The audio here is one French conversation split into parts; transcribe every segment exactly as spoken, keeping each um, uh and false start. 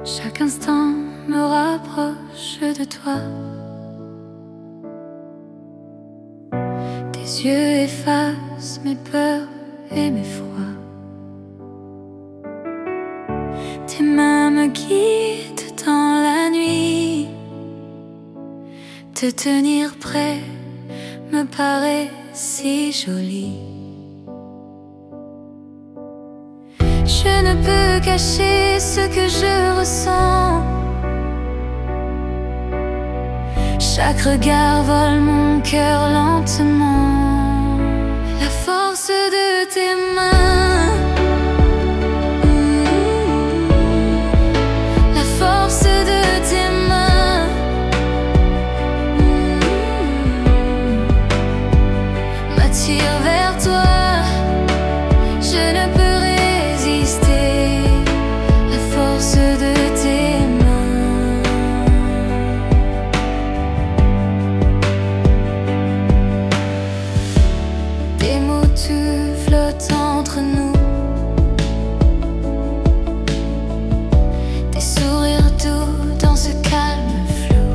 Chaque instant me rapproche de toi. Tes yeux effacent mes peurs et mes froids. Tes mains me guident dans la nuit. Te tenir près me paraît si joli. Je ne peux cacher ce que je ressens. Chaque regard vole mon cœur lentement. La force de tes mains, mmh, la force de tes mains, mmh, m'attire vers toi. Je ne peux résister. La force de tes mains. Des mots tu flottes entre nous. Des sourires doux dans ce calme flou.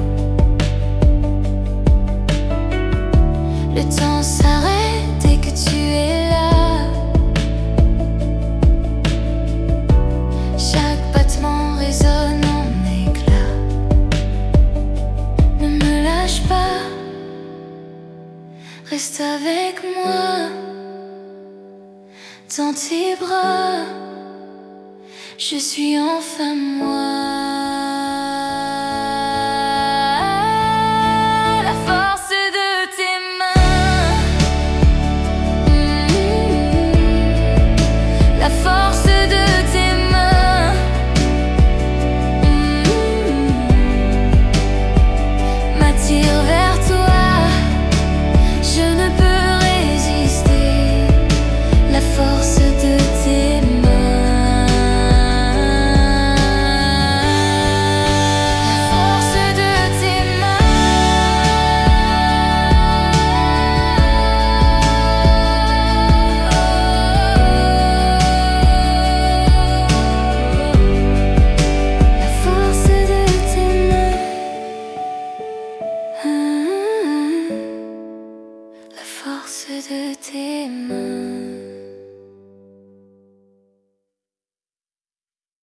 Le temps s'arrête dès que tu es là. Chaque battement résonne en éclats. Ne me lâche pas, reste avec moi. Dans tes bras, je suis enfin moi.